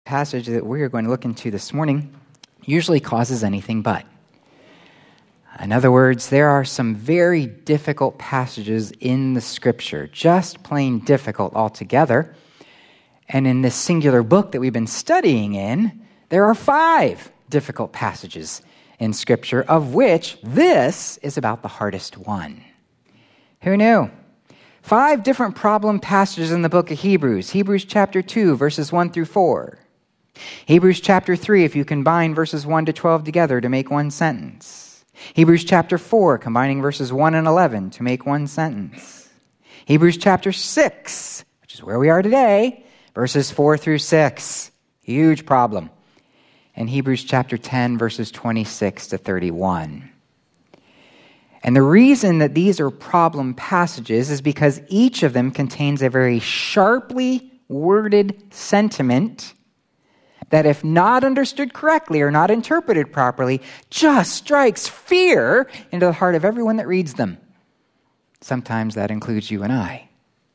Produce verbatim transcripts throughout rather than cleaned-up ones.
passage that we are going to look into this morning usually causes anything but. In other words, there are some very difficult passages in the Scripture, just plain difficult altogether. And in this singular book that we've been studying in, there are five difficult passages in Scripture, of which this is about the hardest one. Who knew? Five different problem passages in the book of Hebrews. Hebrews chapter two, verses one through four. Hebrews chapter three, if you combine verses one to twelve together to make one sentence. Hebrews chapter four, combining verses one and eleven to make one sentence. Hebrews chapter six, which is where we are today, verses four through six. Huge problem. And Hebrews chapter ten, verses twenty-six to thirty-one. And the reason that these are problem passages is because each of them contains a very sharply worded sentiment that, if not understood correctly or not interpreted properly, just strikes fear into the heart of everyone that reads them. Sometimes that includes you and I.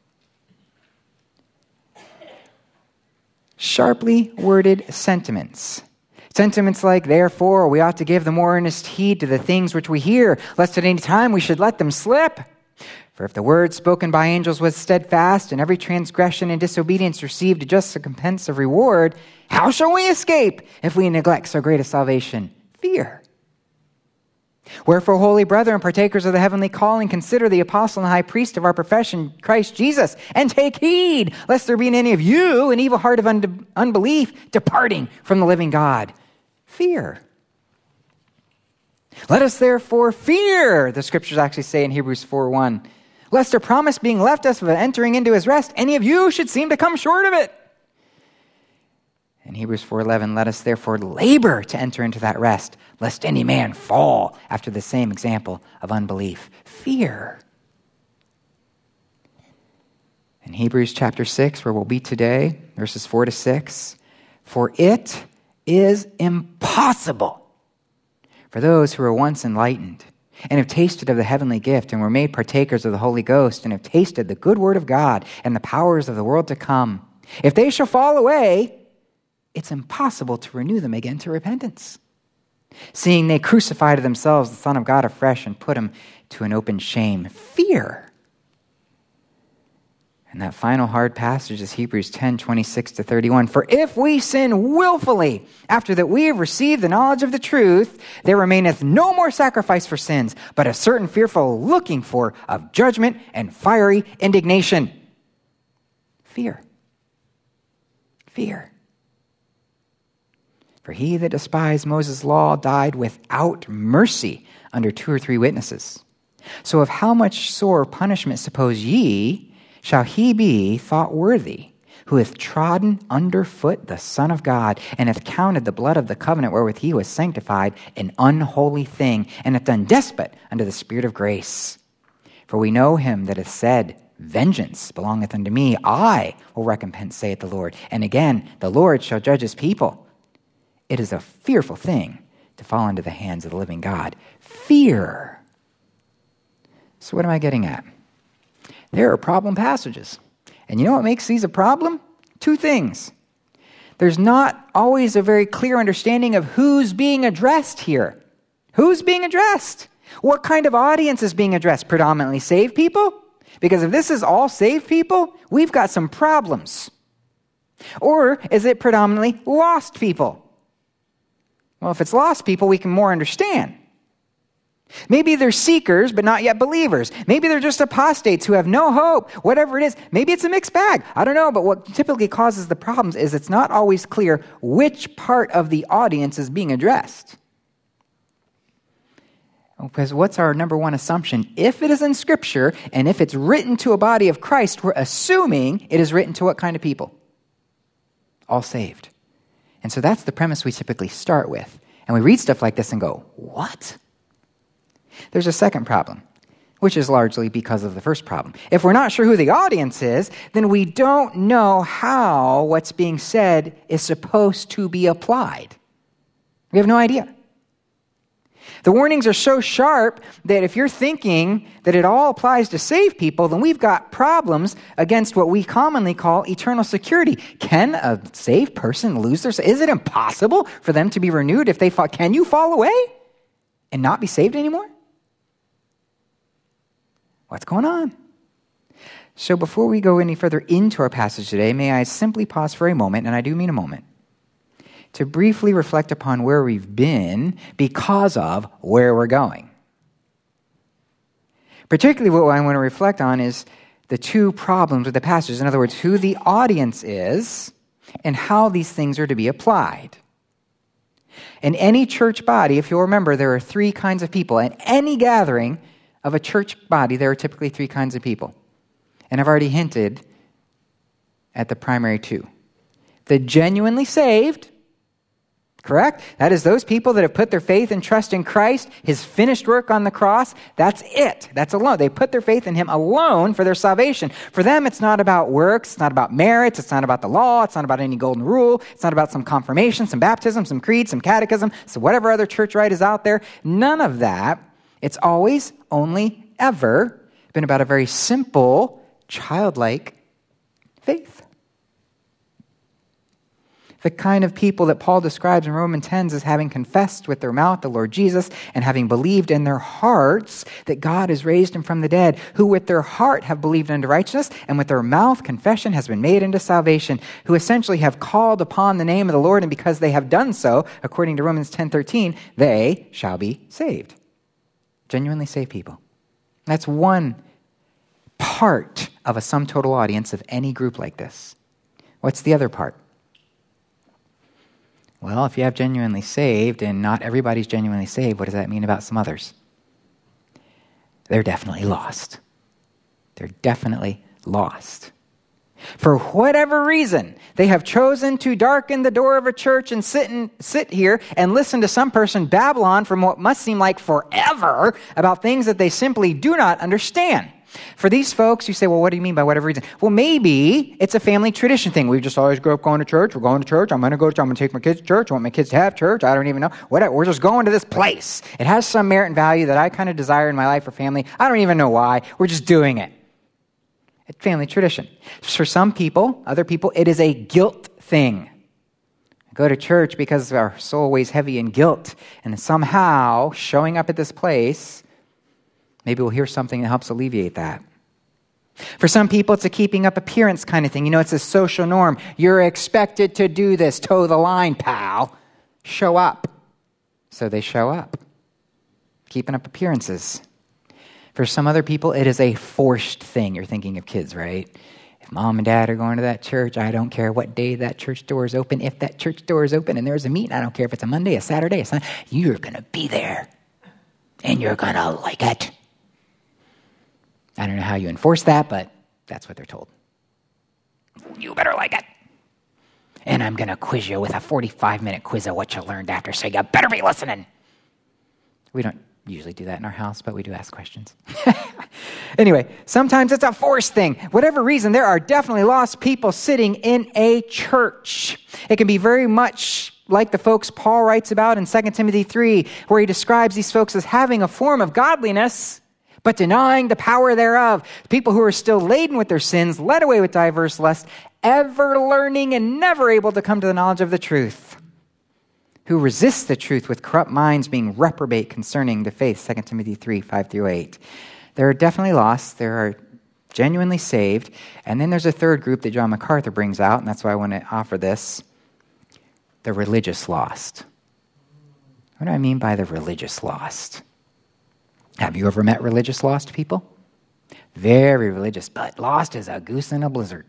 Sharply worded sentiments. Sentiments like, therefore, we ought to give the more earnest heed to the things which we hear, lest at any time we should let them slip. For if the word spoken by angels was steadfast, and every transgression and disobedience received a just recompense of reward, how shall we escape if we neglect so great a salvation? Fear. Wherefore, holy brethren, partakers of the heavenly calling, consider the apostle and high priest of our profession, Christ Jesus, and take heed, lest there be in any of you an evil heart of un- unbelief, departing from the living God. Fear. Let us therefore fear, the scriptures actually say in Hebrews four one, lest a promise being left us of entering into his rest, any of you should seem to come short of it. In Hebrews four eleven, let us therefore labor to enter into that rest, lest any man fall after the same example of unbelief. Fear. In Hebrews chapter six, where we'll be today, verses four to six, for it is impossible for those who were once enlightened and have tasted of the heavenly gift and were made partakers of the Holy Ghost and have tasted the good word of God and the powers of the world to come. If they shall fall away, it's impossible to renew them again to repentance, seeing they crucify to themselves the Son of God afresh and put him to an open shame. Fear. And that final hard passage is Hebrews ten, twenty-six to thirty-one. For if we sin willfully after that we have received the knowledge of the truth, there remaineth no more sacrifice for sins, but a certain fearful looking for of judgment and fiery indignation. Fear. Fear. For he that despised Moses' law died without mercy under two or three witnesses. So of how much sore punishment suppose ye shall he be thought worthy, who hath trodden under foot the Son of God, and hath counted the blood of the covenant wherewith he was sanctified an unholy thing, and hath done despot unto the Spirit of grace? For we know him that hath said, vengeance belongeth unto me, I will recompense, saith the Lord. And again, the Lord shall judge his people. It is a fearful thing to fall into the hands of the living God. Fear. So what am I getting at? There are problem passages. And you know what makes these a problem? Two things. There's not always a very clear understanding of who's being addressed here. Who's being addressed? What kind of audience is being addressed? Predominantly saved people? Because if this is all saved people, we've got some problems. Or is it predominantly lost people? Well, if it's lost people, we can more understand. Maybe they're seekers, but not yet believers. Maybe they're just apostates who have no hope. Whatever it is, maybe it's a mixed bag. I don't know, but what typically causes the problems is it's not always clear which part of the audience is being addressed. Because what's our number one assumption? If it is in Scripture, and if it's written to a body of Christ, we're assuming it is written to what kind of people? All saved. And so that's the premise we typically start with. And we read stuff like this and go, what? There's a second problem, which is largely because of the first problem. If we're not sure who the audience is, then we don't know how what's being said is supposed to be applied. We have no idea. The warnings are so sharp that if you're thinking that it all applies to save people, then we've got problems against what we commonly call eternal security. Can a saved person lose their... Is it impossible for them to be renewed if they fall? Can you fall away and not be saved anymore? What's going on? So before we go any further into our passage today, may I simply pause for a moment, and I do mean a moment, to briefly reflect upon where we've been because of where we're going. Particularly what I want to reflect on is the two problems with the passage. In other words, who the audience is and how these things are to be applied. In any church body, if you'll remember, there are three kinds of people. In any gathering of a church body, there are typically three kinds of people. And I've already hinted at the primary two. The genuinely saved, correct? That is those people that have put their faith and trust in Christ, his finished work on the cross. That's it. That's alone. They put their faith in him alone for their salvation. For them, it's not about works. It's not about merits. It's not about the law. It's not about any golden rule. It's not about some confirmation, some baptism, some creed, some catechism, so whatever other church rite is out there. None of that. It's always, only, ever been about a very simple, childlike faith. The kind of people that Paul describes in Romans ten as having confessed with their mouth the Lord Jesus and having believed in their hearts that God has raised him from the dead, who with their heart have believed unto righteousness, and with their mouth confession has been made into salvation, who essentially have called upon the name of the Lord, and because they have done so, according to Romans ten thirteen, they shall be saved. Genuinely saved people. That's one part of a sum total audience of any group like this. What's the other part? Well, if you have genuinely saved and not everybody's genuinely saved, what does that mean about some others? They're definitely lost. They're definitely lost. For whatever reason, they have chosen to darken the door of a church and sit and sit here and listen to some person babble on from what must seem like forever about things that they simply do not understand. For these folks, you say, well, what do you mean by whatever reason? Well, maybe it's a family tradition thing. We just always grew up going to church. We're going to church. I'm going to go to church. I'm going to take my kids to church. I want my kids to have church. I don't even know. Whatever. We're just going to this place. It has some merit and value that I kind of desire in my life for family. I don't even know why. We're just doing it. It's family tradition. For some people, other people, it is a guilt thing. I go to church because our soul weighs heavy in guilt. And somehow, showing up at this place, maybe we'll hear something that helps alleviate that. For some people, it's a keeping up appearance kind of thing. You know, it's a social norm. You're expected to do this. Toe the line, pal. Show up. So they show up. Keeping up appearances. For some other people, it is a forced thing. You're thinking of kids, right? If mom and dad are going to that church, I don't care what day that church door is open. If that church door is open and there's a meeting, I don't care if it's a Monday, a Saturday, a Sunday. You're going to be there. And you're going to like it. I don't know how you enforce that, but that's what they're told. You better like it. And I'm going to quiz you with a forty-five minute quiz of what you learned after, so you better be listening. We don't usually do that in our house, but we do ask questions. Anyway, sometimes it's a forced thing. Whatever reason, there are definitely lost people sitting in a church. It can be very much like the folks Paul writes about in Second Timothy three, where he describes these folks as having a form of godliness, but denying the power thereof. People who are still laden with their sins, led away with diverse lusts, ever learning and never able to come to the knowledge of the truth. Who resist the truth with corrupt minds, being reprobate concerning the faith. Second Timothy three, five through eight. There are definitely lost. There are genuinely saved. And then there's a third group that John MacArthur brings out, and that's why I want to offer this. The religious lost. What do I mean by the religious lost? Have you ever met religious lost people? Very religious, but lost as a goose in a blizzard.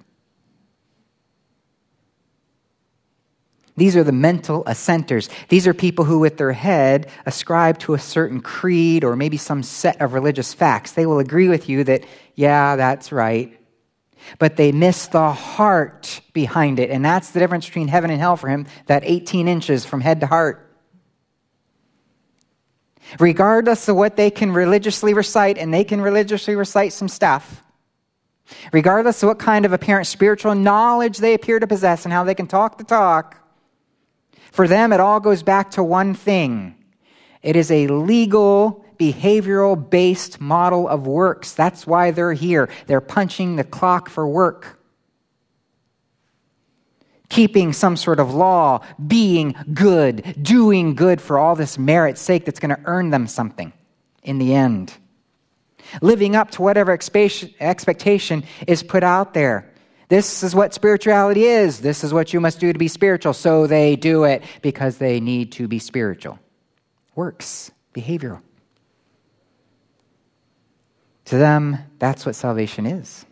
These are the mental assenters. These are people who with their head ascribe to a certain creed or maybe some set of religious facts. They will agree with you that, yeah, that's right. But they miss the heart behind it. And that's the difference between heaven and hell for him, that eighteen inches from head to heart. Regardless of what they can religiously recite, and they can religiously recite some stuff, regardless of what kind of apparent spiritual knowledge they appear to possess and how they can talk the talk, for them it all goes back to one thing, It is a legal, behavioral-based model of works. That's why they're here. They're punching the clock for work. Keeping some sort of law, being good, doing good for all this merit's sake that's going to earn them something in the end. Living up to whatever expectation is put out there. This is what spirituality is. This is what you must do to be spiritual. So they do it because they need to be spiritual. Works, behavioral. To them, that's what salvation is.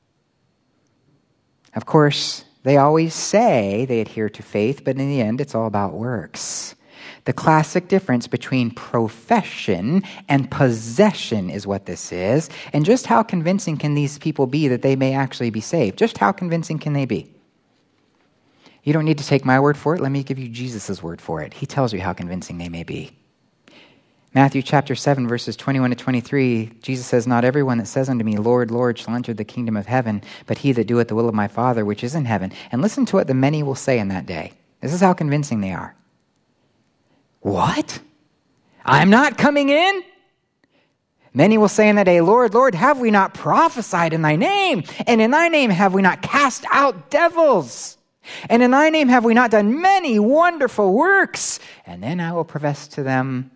Of course, they always say they adhere to faith, but in the end, it's all about works. The classic difference between profession and possession is what this is. And just how convincing can these people be that they may actually be saved? Just how convincing can they be? You don't need to take my word for it. Let me give you Jesus' word for it. He tells you how convincing they may be. Matthew chapter seven, verses twenty-one to twenty-three, Jesus says, "Not everyone that says unto me, Lord, Lord, shall enter the kingdom of heaven, but he that doeth the will of my Father which is in heaven." And listen to what the many will say in that day. This is how convincing they are. "What? I'm not coming in?" Many will say in that day, "Lord, Lord, have we not prophesied in thy name? And in thy name have we not cast out devils? And in thy name have we not done many wonderful works?" And then I will profess to them,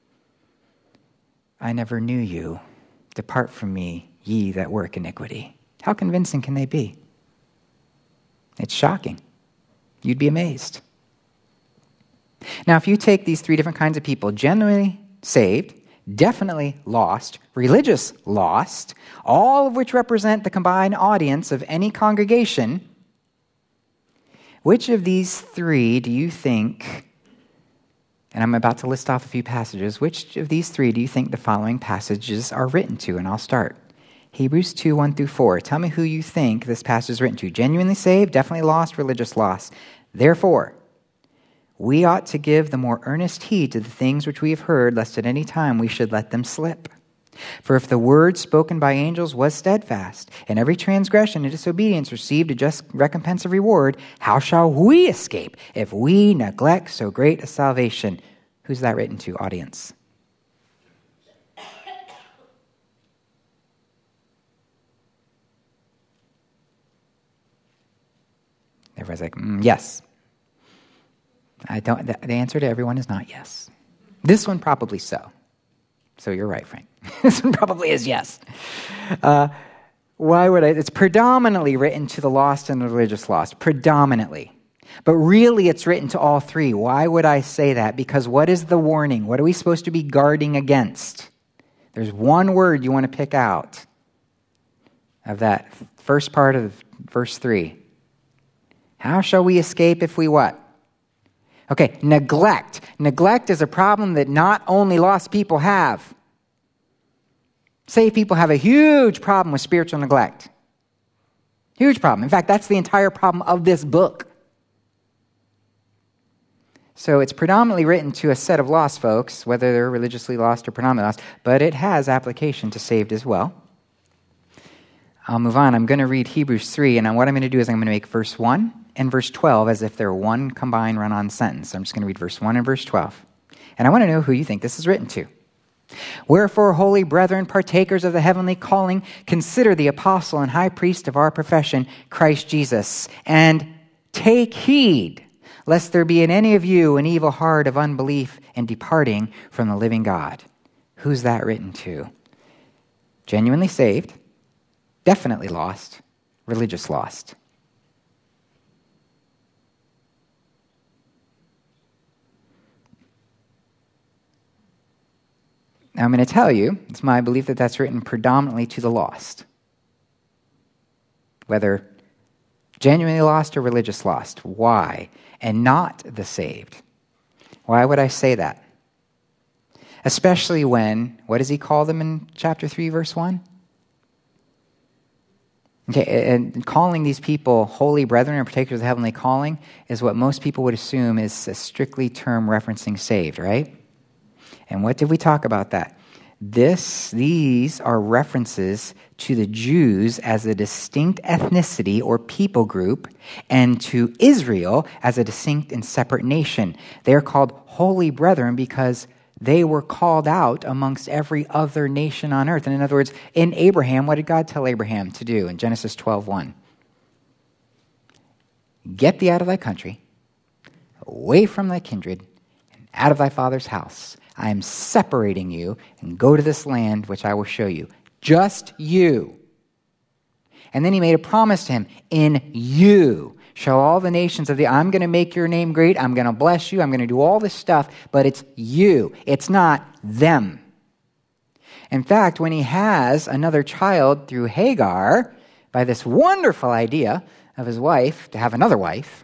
"I never knew you. Depart from me, ye that work iniquity." How convincing can they be? It's shocking. You'd be amazed. Now, if you take these three different kinds of people, genuinely saved, definitely lost, religious lost, all of which represent the combined audience of any congregation, which of these three do you think, and I'm about to list off a few passages, which of these three do you think the following passages are written to? And I'll start. Hebrews two, one through four. Tell me who you think this passage is written to. Genuinely saved, definitely lost, religious lost. "Therefore, we ought to give the more earnest heed to the things which we have heard, lest at any time we should let them slip. For if the word spoken by angels was steadfast, and every transgression and disobedience received a just recompense of reward, how shall we escape if we neglect so great a salvation?" Who's that written to, audience? Everyone's like, mm, yes. I don't. The, the answer to everyone is not yes. This one probably so. So you're right, Frank. This one probably is yes. Uh, why would I? It's predominantly written to the lost and the religious lost. Predominantly. But really it's written to all three. Why would I say that? Because what is the warning? What are we supposed to be guarding against? There's one word you want to pick out of that first part of verse three. How shall we escape if we what? Okay, neglect. Neglect is a problem that not only lost people have. Saved people have a huge problem with spiritual neglect. Huge problem. In fact, that's the entire problem of this book. So it's predominantly written to a set of lost folks, whether they're religiously lost or predominantly lost, but it has application to saved as well. I'll move on. I'm going to read Hebrews three, and what I'm going to do is I'm going to make verse one and verse twelve as if they're one combined run-on sentence. I'm just going to read verse one and verse twelve. And I want to know who you think this is written to. "Wherefore, holy brethren, partakers of the heavenly calling, consider the apostle and high priest of our profession, Christ Jesus, and take heed, lest there be in any of you an evil heart of unbelief in departing from the living God." Who's that written to? Genuinely saved, definitely lost, religious lost. Now I'm going to tell you, it's my belief that that's written predominantly to the lost. Whether genuinely lost or religious lost. Why? And not the saved. Why would I say that? Especially when, what does he call them in chapter three, verse one? Okay, and calling these people holy brethren or partakers of the heavenly calling is what most people would assume is a strictly term referencing saved, right? And what did we talk about that? This, these are references to the Jews as a distinct ethnicity or people group, and to Israel as a distinct and separate nation. They're called holy brethren because They were called out amongst every other nation on earth. And in other words, in Abraham, what did God tell Abraham to do in Genesis twelve one? Get thee out of thy country, away from thy kindred, and out of thy father's house. I am separating you, and go to this land which I will show you. Just you. And then he made a promise to him, in you shall all the nations of the, I'm going to make your name great, I'm going to bless you, I'm going to do all this stuff, but it's you. It's not them. In fact, when he has another child through Hagar, by this wonderful idea of his wife to have another wife,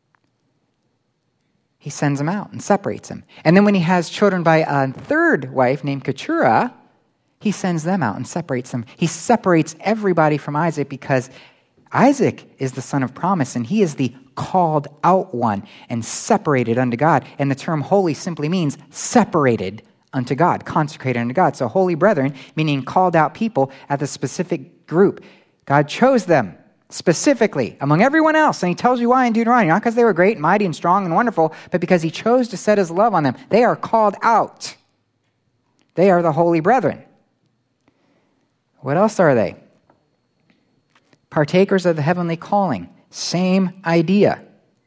he sends him out and separates him. And then when he has children by a third wife named Keturah, he sends them out and separates them. He separates everybody from Isaac because Isaac is the son of promise, and he is the called out one and separated unto God. And the term holy simply means separated unto God, consecrated unto God. So holy brethren, meaning called out people at the specific group. God chose them specifically among everyone else. And he tells you why in Deuteronomy, not because they were great, mighty, and strong and wonderful, but because he chose to set his love on them. They are called out. They are the holy brethren. What else are they? Partakers of the heavenly calling. Same idea.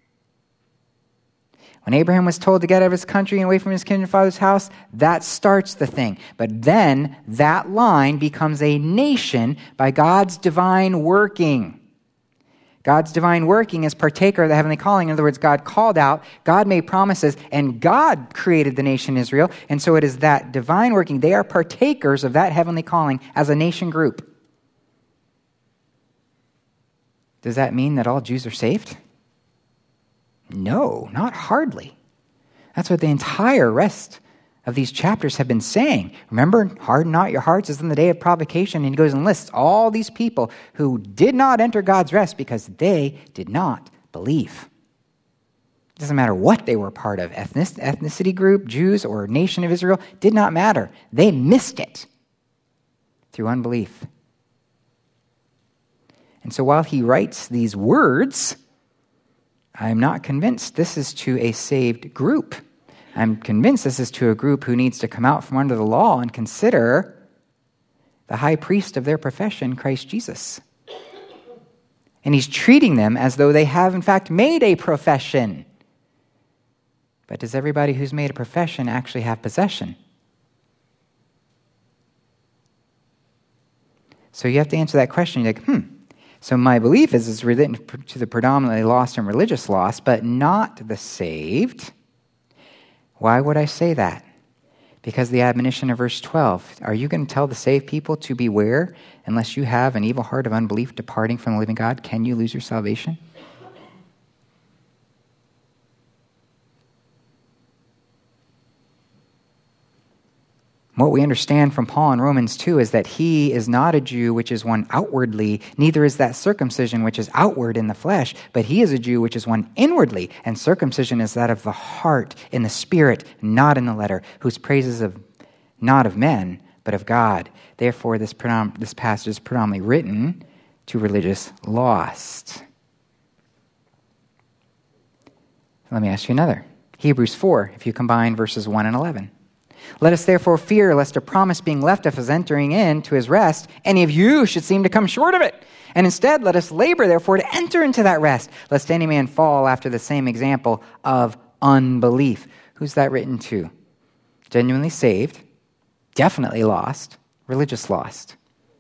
When Abraham was told to get out of his country and away from his kin and father's house, that starts the thing. But then that line becomes a nation by God's divine working. God's divine working is partaker of the heavenly calling. In other words, God called out, God made promises, and God created the nation Israel. And so it is that divine working. They are partakers of that heavenly calling as a nation group. Does that mean that all Jews are saved? No, not hardly. That's what the entire rest of these chapters have been saying. Remember, harden not your hearts as in the day of provocation. And he goes and lists all these people who did not enter God's rest because they did not believe. It doesn't matter what they were part of, ethnic, ethnicity group, Jews, or nation of Israel, did not matter. They missed it through unbelief. And so while he writes these words, I'm not convinced this is to a saved group. I'm convinced this is to a group who needs to come out from under the law and consider the high priest of their profession, Christ Jesus. And he's treating them as though they have, in fact, made a profession. But does everybody who's made a profession actually have possession? So you have to answer that question. You're like, hmm. So my belief is it's related to the predominantly lost and religious lost, but not the saved. Why would I say that? Because the admonition of verse twelve, are you going to tell the saved people to beware unless you have an evil heart of unbelief departing from the living God? Can you lose your salvation? What we understand from Paul in Romans two is that he is not a Jew which is one outwardly, neither is that circumcision which is outward in the flesh, but he is a Jew which is one inwardly, and circumcision is that of the heart, in the spirit, not in the letter, whose praises of not of men, but of God. Therefore, this, predom- this passage is predominantly written to religious lost. Let me ask you another. Hebrews four, if you combine verses one and eleven. Let us therefore fear lest a promise being left of us entering into his rest, any of you should seem to come short of it. And instead, let us labor therefore to enter into that rest, lest any man fall after the same example of unbelief. Who's that written to? Genuinely saved, definitely lost, religious lost.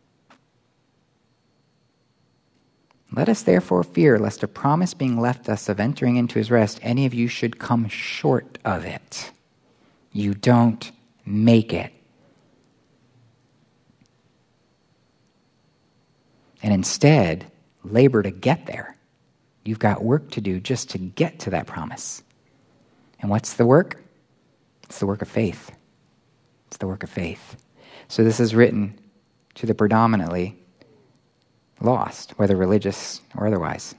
Let us therefore fear lest a promise being left us of entering into his rest, any of you should come short of it. You don't make it. And instead, labor to get there. You've got work to do just to get to that promise. And what's the work? It's the work of faith. It's the work of faith. So this is written to the predominantly lost, whether religious or otherwise.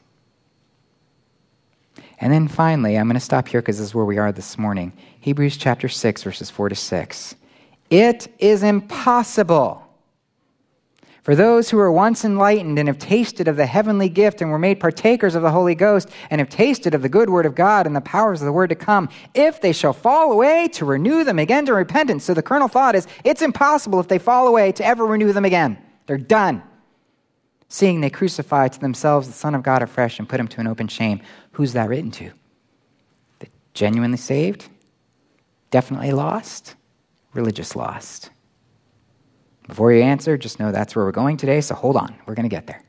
And then finally, I'm going to stop here because this is where we are this morning. Hebrews chapter six, verses four to six. It is impossible For those who were once enlightened and have tasted of the heavenly gift and were made partakers of the Holy Ghost and have tasted of the good word of God and the powers of the word to come, if they shall fall away, to renew them again to repentance. So the kernel thought is, it's impossible if they fall away to ever renew them again. They're done. Seeing they crucify to themselves the Son of God afresh and put him to an open shame. Who's that written to? The genuinely saved? Definitely lost? Religious lost? Before you answer, just know that's where we're going today, so hold on. We're going to get there.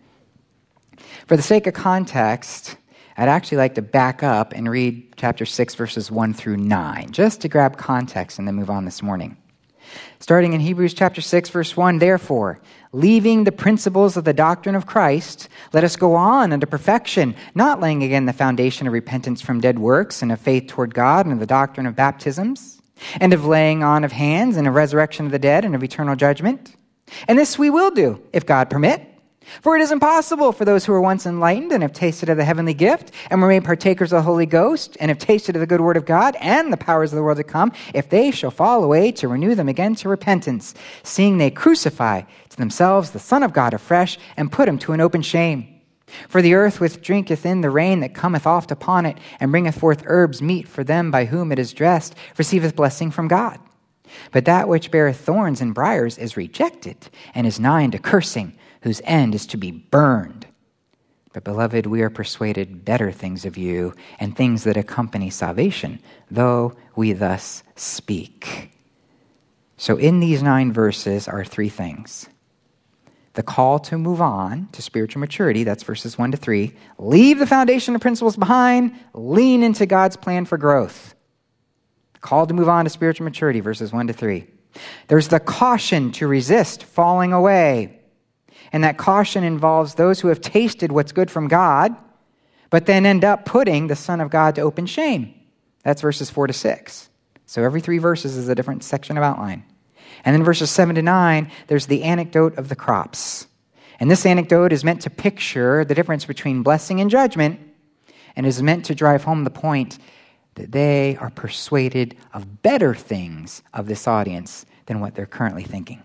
For the sake of context, I'd actually like to back up and read chapter six, verses one through nine, just to grab context and then move on this morning. Starting in Hebrews chapter six, verse one, therefore, leaving the principles of the doctrine of Christ, let us go on unto perfection, not laying again the foundation of repentance from dead works and of faith toward God and of the doctrine of baptisms, and of laying on of hands, and of resurrection of the dead, and of eternal judgment. And this we will do, if God permit. For it is impossible for those who were once enlightened, and have tasted of the heavenly gift, and were made partakers of the Holy Ghost, and have tasted of the good word of God, and the powers of the world to come, if they shall fall away, to renew them again to repentance, seeing they crucify to themselves the Son of God afresh, and put him to an open shame. For the earth which drinketh in the rain that cometh oft upon it, and bringeth forth herbs meet for them by whom it is dressed, receiveth blessing from God. But that which beareth thorns and briars is rejected, and is nigh unto cursing, whose end is to be burned. But, beloved, we are persuaded better things of you, and things that accompany salvation, though we thus speak. So in these nine verses are three things. The call to move on to spiritual maturity, that's verses one to three. Leave the foundation of principles behind. Lean into God's plan for growth. The call to move on to spiritual maturity, verses one to three. There's the caution to resist falling away. And that caution involves those who have tasted what's good from God, but then end up putting the Son of God to open shame. That's verses four to six. So every three verses is a different section of outline. And then verses seven to nine, there's the anecdote of the crops. And this anecdote is meant to picture the difference between blessing and judgment, and is meant to drive home the point that they are persuaded of better things of this audience than what they're currently thinking.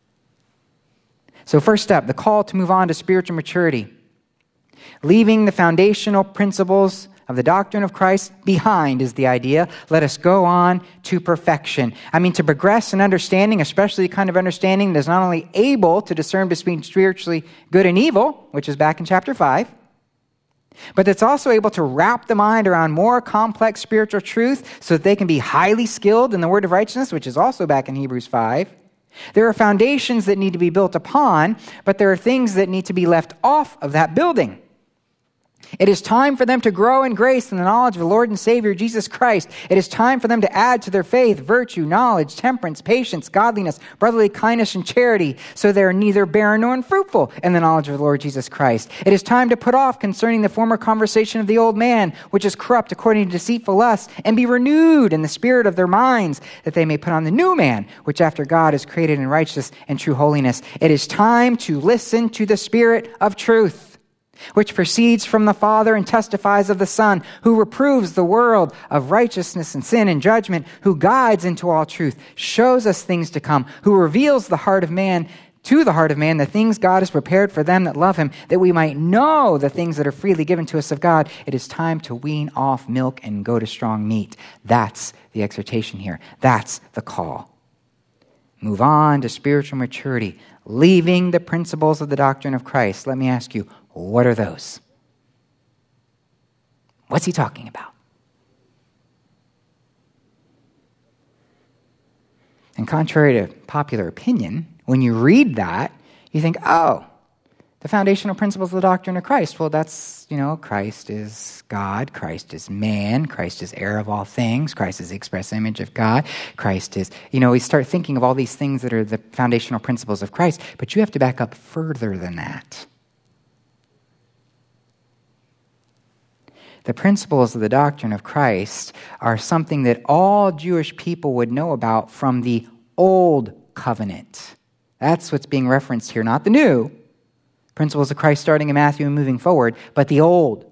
So first step, the call to move on to spiritual maturity. Leaving the foundational principles of the doctrine of Christ behind is the idea. Let us go on to perfection. I mean, to progress in understanding, especially the kind of understanding that is not only able to discern between spiritually good and evil, which is back in chapter five, but that's also able to wrap the mind around more complex spiritual truth so that they can be highly skilled in the word of righteousness, which is also back in Hebrews five. There are foundations that need to be built upon, but there are things that need to be left off of that building. It is time for them to grow in grace and the knowledge of the Lord and Savior Jesus Christ. It is time for them to add to their faith virtue, knowledge, temperance, patience, godliness, brotherly kindness, and charity, so they are neither barren nor unfruitful in the knowledge of the Lord Jesus Christ. It is time to put off concerning the former conversation of the old man, which is corrupt according to deceitful lusts, and be renewed in the spirit of their minds, that they may put on the new man, which after God is created in righteousness and true holiness. It is time to listen to the Spirit of truth, which proceeds from the Father and testifies of the Son, who reproves the world of righteousness and sin and judgment, who guides into all truth, shows us things to come, who reveals the heart of man to the heart of man, the things God has prepared for them that love him, that we might know the things that are freely given to us of God. It is time to wean off milk and go to strong meat. That's the exhortation here. That's the call. Move on to spiritual maturity, leaving the principles of the doctrine of Christ. Let me ask you, what are those? What's he talking about? And contrary to popular opinion, when you read that, you think, oh, the foundational principles of the doctrine of Christ. Well, that's, you know, Christ is God, Christ is man, Christ is heir of all things, Christ is the express image of God, Christ is, you know, we start thinking of all these things that are the foundational principles of Christ, but you have to back up further than that. The principles of the doctrine of Christ are something that all Jewish people would know about from the old covenant. That's what's being referenced here, not the new. Principles of Christ starting in Matthew and moving forward, but the old.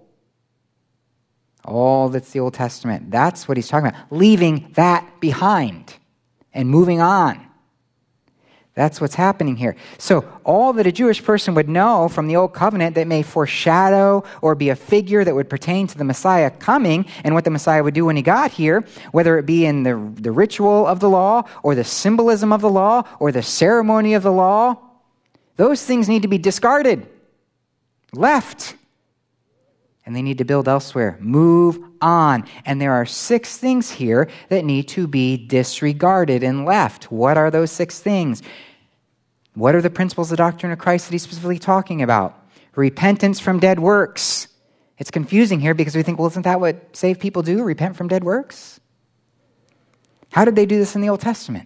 All that's the Old Testament. That's what he's talking about. Leaving that behind and moving on. That's what's happening here. So all that a Jewish person would know from the Old Covenant that may foreshadow or be a figure that would pertain to the Messiah coming and what the Messiah would do when he got here, whether it be in the, the ritual of the law or the symbolism of the law or the ceremony of the law, those things need to be discarded, left, and they need to build elsewhere. Move on. And there are six things here that need to be disregarded and left. What are those six things? What are the principles of the doctrine of Christ that he's specifically talking about? Repentance from dead works. It's confusing here because we think, well, isn't that what saved people do? Repent from dead works? How did they do this in the Old Testament?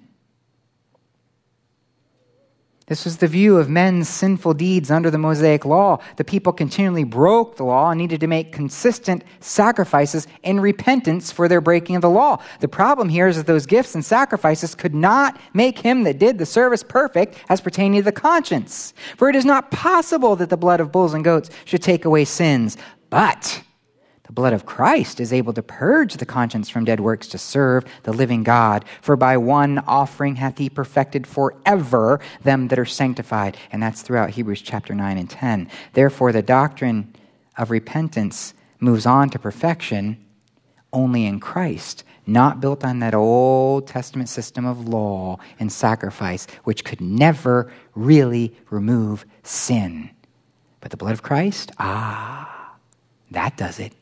This was the view of men's sinful deeds under the Mosaic law. The people continually broke the law and needed to make consistent sacrifices in repentance for their breaking of the law. The problem here is that those gifts and sacrifices could not make him that did the service perfect as pertaining to the conscience. For it is not possible that the blood of bulls and goats should take away sins. But the blood of Christ is able to purge the conscience from dead works to serve the living God. For by one offering hath he perfected forever them that are sanctified. And that's throughout Hebrews chapter nine and ten. Therefore, the doctrine of repentance moves on to perfection only in Christ, not built on that Old Testament system of law and sacrifice, which could never really remove sin. But the blood of Christ, ah, that does it.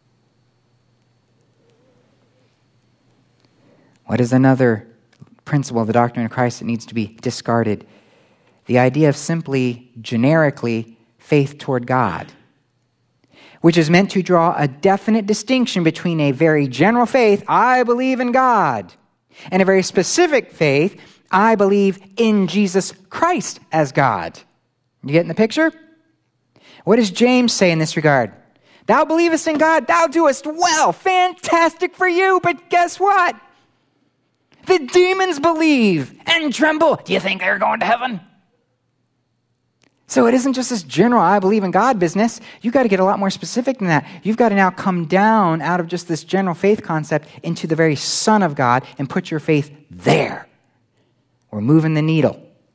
What is another principle of the doctrine of Christ that needs to be discarded? The idea of simply, generically, faith toward God, which is meant to draw a definite distinction between a very general faith, I believe in God, and a very specific faith, I believe in Jesus Christ as God. You getting the picture? What does James say in this regard? Thou believest in God, thou doest well. Fantastic for you, but guess what? The demons believe and tremble. Do you think they're going to heaven? So it isn't just this general, I believe in God business. You've got to get a lot more specific than that. You've got to now come down out of just this general faith concept into the very Son of God and put your faith there. We're moving the needle.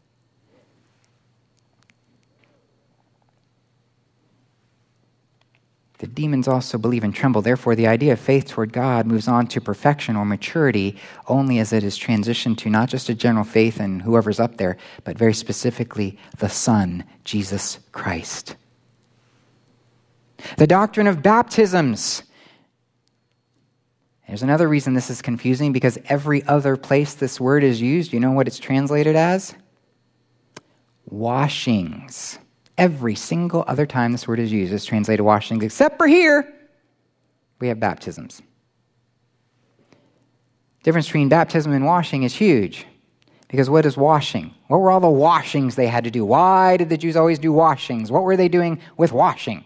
The demons also believe and tremble. Therefore, the idea of faith toward God moves on to perfection or maturity only as it is transitioned to not just a general faith in whoever's up there, but very specifically the Son, Jesus Christ. The doctrine of baptisms. There's another reason this is confusing, because every other place this word is used, you know what it's translated as? Washings. Every single other time this word is used, it's translated washings, except for here, we have baptisms. The difference between baptism and washing is huge. Because what is washing? What were all the washings they had to do? Why did the Jews always do washings? What were they doing with washing?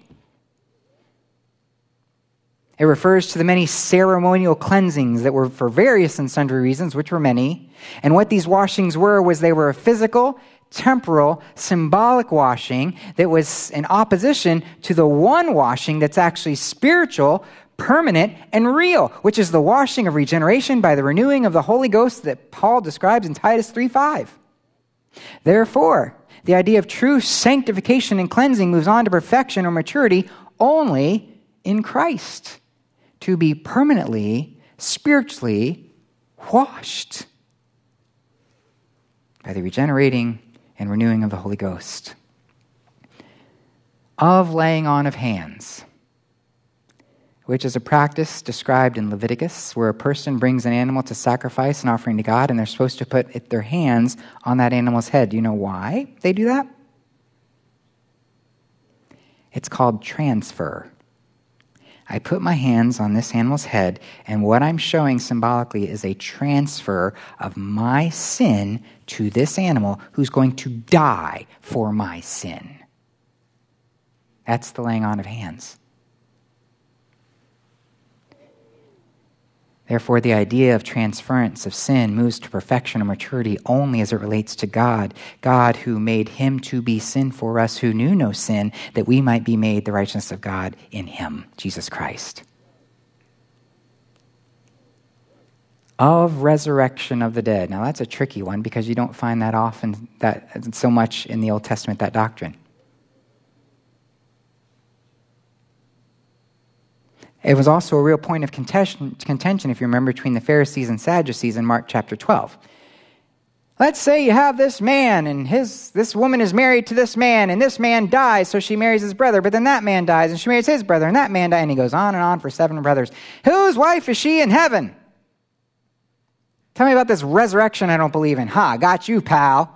It refers to the many ceremonial cleansings that were for various and sundry reasons, which were many. And what these washings were was they were a physical, temporal, symbolic washing that was in opposition to the one washing that's actually spiritual, permanent, and real, which is the washing of regeneration by the renewing of the Holy Ghost that Paul describes in Titus three five. Therefore, the idea of true sanctification and cleansing moves on to perfection or maturity only in Christ, to be permanently, spiritually washed by the regenerating and renewing of the Holy Ghost. Of laying on of hands, which is a practice described in Leviticus, where a person brings an animal to sacrifice and offering to God, and they're supposed to put their hands on that animal's head. Do you know why they do that? It's called transfer. I put my hands on this animal's head, and what I'm showing symbolically is a transfer of my sin to this animal who's going to die for my sin. That's the laying on of hands. Therefore, the idea of transference of sin moves to perfection or maturity only as it relates to God. God who made him to be sin for us who knew no sin, that we might be made the righteousness of God in him, Jesus Christ. of resurrection of the dead. Now that's a tricky one because you don't find that often, that so much in the Old Testament, that doctrine. It was also a real point of contention, contention, if you remember, between the Pharisees and Sadducees in Mark chapter twelve. Let's say you have this man, and his this woman is married to this man, and this man dies, so she marries his brother, but then that man dies, and she marries his brother, and that man dies, and he goes on and on for seven brothers. Whose wife is she in heaven? Tell me about this resurrection I don't believe in. Ha, got you, pal.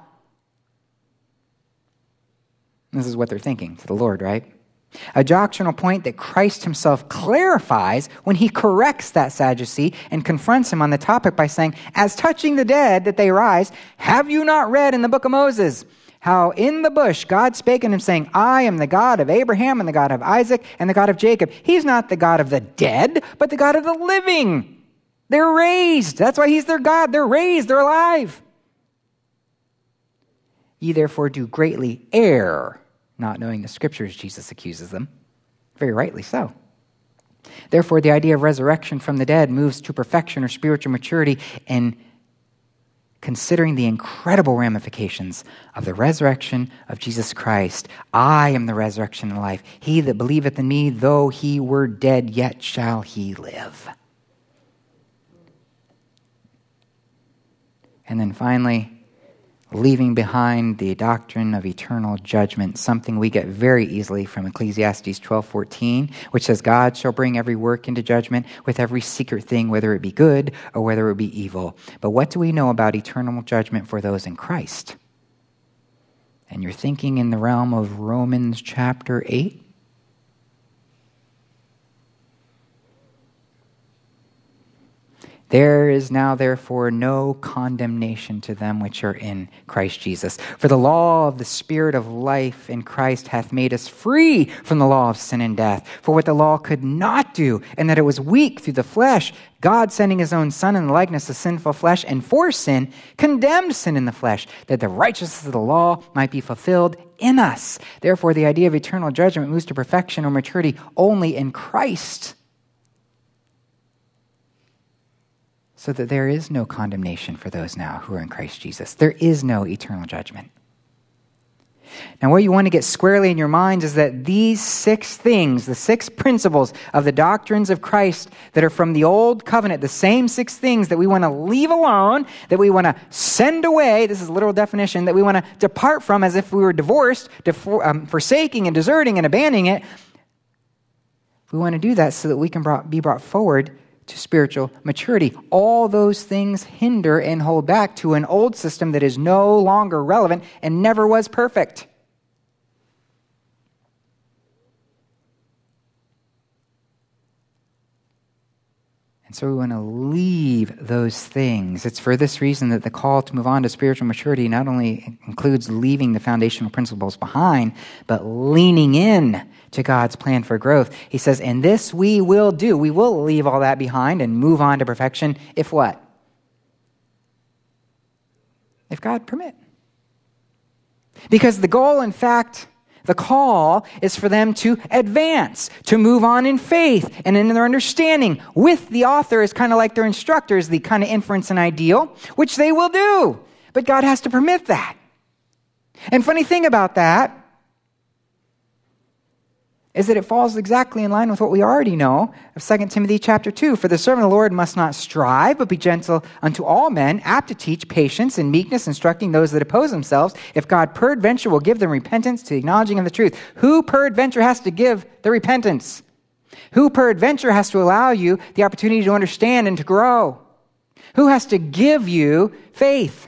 This is what they're thinking to the Lord, right? A doctrinal point that Christ himself clarifies when he corrects that Sadducee and confronts him on the topic by saying, as touching the dead that they rise, have you not read in the book of Moses how in the bush God spake unto him saying, I am the God of Abraham and the God of Isaac and the God of Jacob. He's not the God of the dead, but the God of the living. They're raised. That's why he's their God. They're raised. They're alive. Ye therefore do greatly err, not knowing the scriptures, Jesus accuses them. Very rightly so. Therefore, the idea of resurrection from the dead moves to perfection or spiritual maturity in considering the incredible ramifications of the resurrection of Jesus Christ. I am the resurrection and life. He that believeth in me, though he were dead, yet shall he live. And then finally, leaving behind the doctrine of eternal judgment, something we get very easily from Ecclesiastes twelve fourteen, which says, God shall bring every work into judgment with every secret thing, whether it be good or whether it be evil. But what do we know about eternal judgment for those in Christ? And you're thinking in the realm of Romans chapter eight? There is now, therefore, no condemnation to them which are in Christ Jesus. For the law of the Spirit of life in Christ hath made us free from the law of sin and death. For what the law could not do, and that it was weak through the flesh, God sending his own Son in the likeness of sinful flesh, and for sin, condemned sin in the flesh, that the righteousness of the law might be fulfilled in us. Therefore, the idea of eternal judgment moves to perfection or maturity only in Christ, so that there is no condemnation for those now who are in Christ Jesus. There is no eternal judgment. Now, what you want to get squarely in your minds is that these six things, the six principles of the doctrines of Christ that are from the old covenant, the same six things that we want to leave alone, that we want to send away, this is a literal definition, that we want to depart from as if we were divorced, defor- um, forsaking and deserting and abandoning it. We want to do that so that we can brought, be brought forward to spiritual maturity. All those things hinder and hold back to an old system that is no longer relevant and never was perfect. And so we want to leave those things. It's for this reason that the call to move on to spiritual maturity not only includes leaving the foundational principles behind, but leaning in to God's plan for growth. He says, and this we will do. We will leave all that behind and move on to perfection if what? If God permit. Because the goal, in fact, the call is for them to advance, to move on in faith and in their understanding with the author as kind of like their instructors, the kind of inference and ideal, which they will do. But God has to permit that. And funny thing about that is that it falls exactly in line with what we already know of Second Timothy chapter two. For the servant of the Lord must not strive, but be gentle unto all men, apt to teach patience and meekness, instructing those that oppose themselves, if God peradventure will give them repentance to the acknowledging of the truth. Who peradventure has to give the repentance? Who peradventure has to allow you the opportunity to understand and to grow? Who has to give you faith?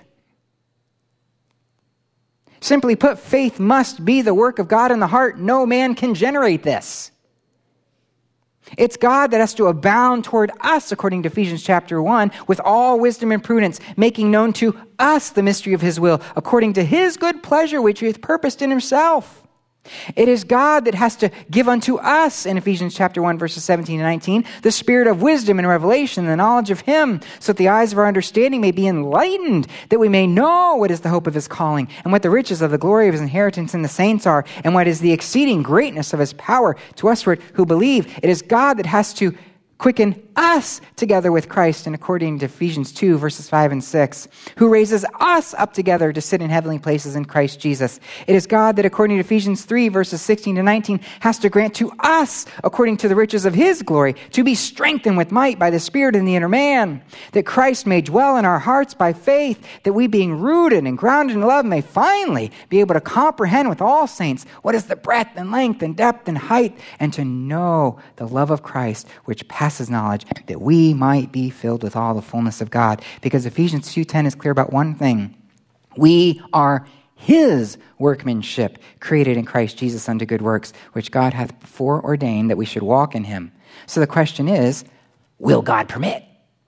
Simply put, faith must be the work of God in the heart. No man can generate this. It's God that has to abound toward us, according to Ephesians chapter one, with all wisdom and prudence, making known to us the mystery of his will, according to his good pleasure, which he hath purposed in himself. It is God that has to give unto us, in Ephesians chapter one, verses seventeen and nineteen, the spirit of wisdom and revelation, and the knowledge of him, so that the eyes of our understanding may be enlightened, that we may know what is the hope of his calling, and what the riches of the glory of his inheritance in the saints are, and what is the exceeding greatness of his power to us who believe. It is God that has to quicken us together with Christ, and according to Ephesians two, verses five and six, who raises us up together to sit in heavenly places in Christ Jesus. It is God that, according to Ephesians three, verses sixteen to nineteen, has to grant to us, according to the riches of his glory, to be strengthened with might by the Spirit in the inner man, that Christ may dwell in our hearts by faith, that we, being rooted and grounded in love, may finally be able to comprehend with all saints what is the breadth and length and depth and height, and to know the love of Christ, which passes knowledge, that we might be filled with all the fullness of God. Because Ephesians two ten is clear about one thing. We are his workmanship, created in Christ Jesus unto good works, which God hath before ordained that we should walk in him. So the question is, will God permit?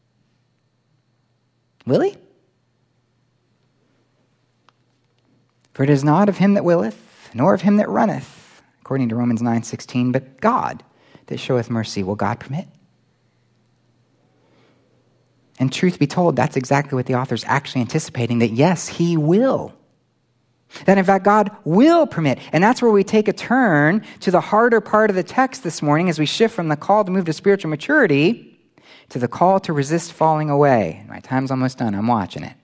Will he? For it is not of him that willeth, nor of him that runneth, according to Romans nine sixteen, but God that showeth mercy. Will God permit? And truth be told, that's exactly what the author's actually anticipating, that yes, he will. That in fact, God will permit. And that's where we take a turn to the harder part of the text this morning as we shift from the call to move to spiritual maturity to the call to resist falling away. My time's almost done. I'm watching it.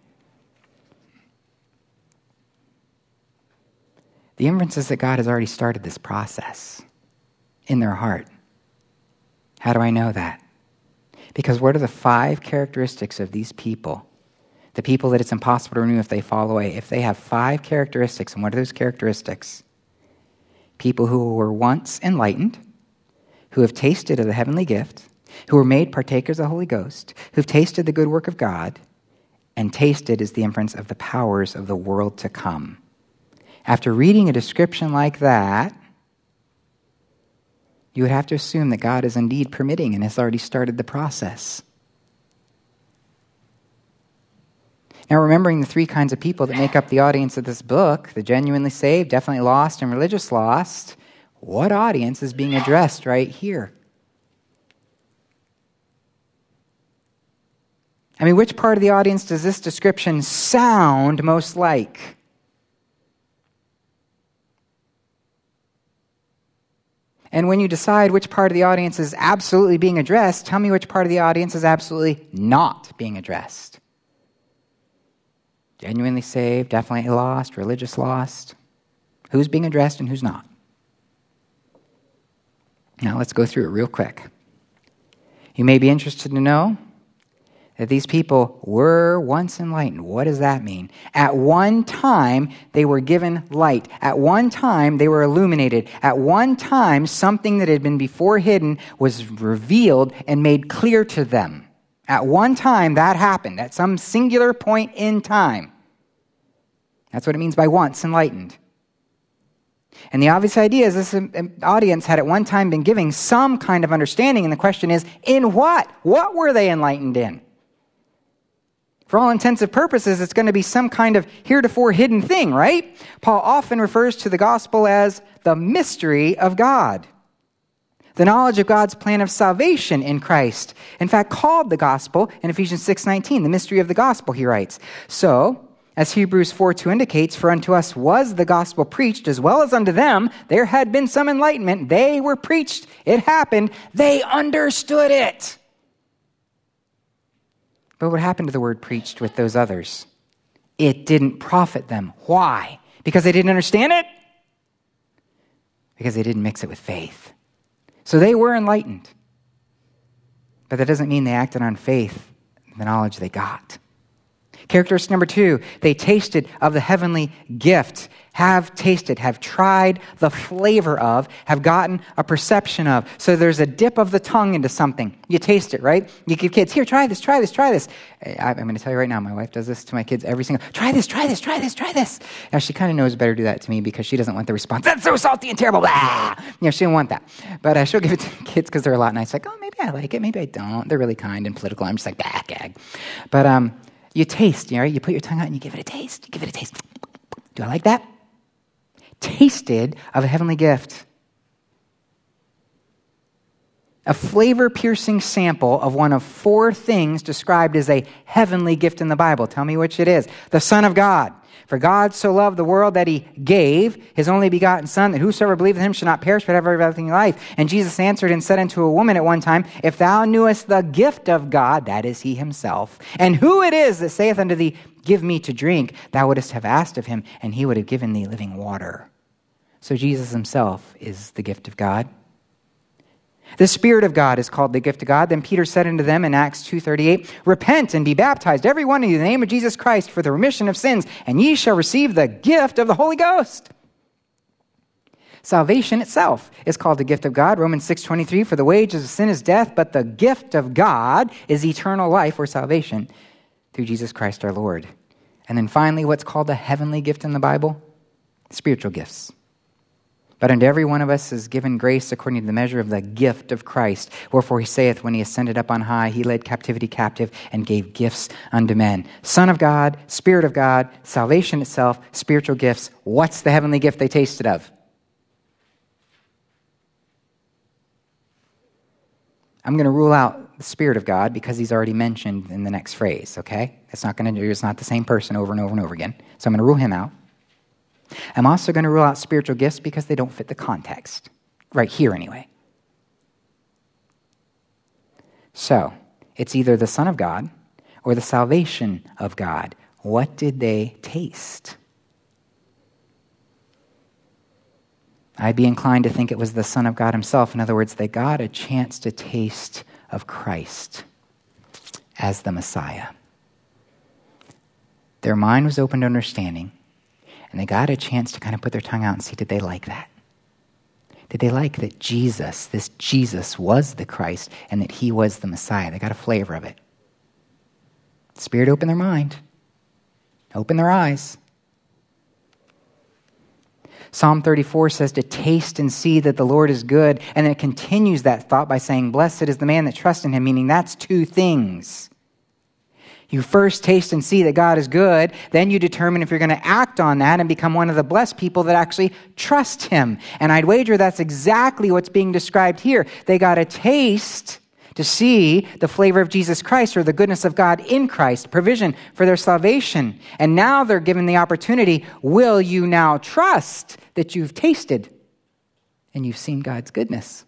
The inference is that God has already started this process in their heart. How do I know that? Because what are the five characteristics of these people? The people that it's impossible to renew if they fall away. If they have five characteristics, and what are those characteristics? People who were once enlightened, who have tasted of the heavenly gift, who were made partakers of the Holy Ghost, who've tasted the good work of God, and tasted is the inference of the powers of the world to come. After reading a description like that, you would have to assume that God is indeed permitting and has already started the process. Now, remembering the three kinds of people that make up the audience of this book, the genuinely saved, definitely lost, and religious lost, what audience is being addressed right here? I mean, which part of the audience does this description sound most like? And when you decide which part of the audience is absolutely being addressed, tell me which part of the audience is absolutely not being addressed. Genuinely saved, definitely lost, religious lost. Who's being addressed and who's not? Now let's go through it real quick. You may be interested to know that these people were once enlightened. What does that mean? At one time, they were given light. At one time, they were illuminated. At one time, something that had been before hidden was revealed and made clear to them. At one time, that happened. At some singular point in time. That's what it means by once enlightened. And the obvious idea is this audience had at one time been giving some kind of understanding, and the question is, in what? What were they enlightened in? For all intensive purposes, it's going to be some kind of heretofore hidden thing, right? Paul often refers to the gospel as the mystery of God. The knowledge of God's plan of salvation in Christ. In fact, called the gospel in Ephesians six nineteen, the mystery of the gospel, he writes. So, as Hebrews four two indicates, for unto us was the gospel preached, as well as unto them, there had been some enlightenment. They were preached. It happened. They understood it. But what happened to the word preached with those others? It didn't profit them. Why? Because they didn't understand it? Because they didn't mix it with faith. So they were enlightened. But that doesn't mean they acted on faith, the knowledge they got. Characteristic number two, they tasted of the heavenly gift, have tasted, have tried the flavor of, have gotten a perception of. So there's a dip of the tongue into something. You taste it, right? You give kids, here, try this, try this, try this. I'm going to tell you right now, my wife does this to my kids every single, try this, try this, try this, try this. Now she kind of knows better to do that to me because she doesn't want the response, that's so salty and terrible, blah! You know, she didn't want that. But uh, she'll give it to kids because they're a lot nice. Like, oh, maybe I like it, maybe I don't. They're really kind and political. I'm just like, bah, gag. But, um, you taste, you know, you put your tongue out and you give it a taste. You give it a taste. Do I like that? Tasted of a heavenly gift. A flavor-piercing sample of one of four things described as a heavenly gift in the Bible. Tell me which it is. The Son of God. For God so loved the world that he gave his only begotten Son, that whosoever believeth in him should not perish but have everlasting life. And Jesus answered and said unto a woman at one time, If thou knewest the gift of God, that is he himself, and who it is that saith unto thee, Give me to drink, thou wouldest have asked of him, and he would have given thee living water. So Jesus himself is the gift of God. The Spirit of God is called the gift of God. Then Peter said unto them in Acts two thirty-eight, Repent and be baptized, every one of you, in the name of Jesus Christ, for the remission of sins, and ye shall receive the gift of the Holy Ghost. Salvation itself is called the gift of God. Romans six twenty-three, For the wages of sin is death, but the gift of God is eternal life or salvation through Jesus Christ our Lord. And then finally, what's called the heavenly gift in the Bible? Spiritual gifts. But unto every one of us is given grace according to the measure of the gift of Christ. Wherefore he saith, when he ascended up on high, he led captivity captive and gave gifts unto men. Son of God, Spirit of God, salvation itself, spiritual gifts. What's the heavenly gift they tasted of? I'm going to rule out the Spirit of God because he's already mentioned in the next phrase, okay? It's not going to do, it's not the same person over and over and over again. So I'm going to rule him out. I'm also going to rule out spiritual gifts because they don't fit the context. Right here, anyway. So, it's either the Son of God or the salvation of God. What did they taste? I'd be inclined to think it was the Son of God himself. In other words, they got a chance to taste of Christ as the Messiah. Their mind was open to understanding. And they got a chance to kind of put their tongue out and see, did they like that? Did they like that Jesus, this Jesus was the Christ and that he was the Messiah? They got a flavor of it. The Spirit opened their mind, opened their eyes. Psalm thirty-four says to taste and see that the Lord is good. And then it continues that thought by saying, blessed is the man that trusts in him, meaning that's two things. You first taste and see that God is good. Then you determine if you're going to act on that and become one of the blessed people that actually trust him. And I'd wager that's exactly what's being described here. They got a taste to see the flavor of Jesus Christ or the goodness of God in Christ, provision for their salvation. And now they're given the opportunity. Will you now trust that you've tasted and you've seen God's goodness?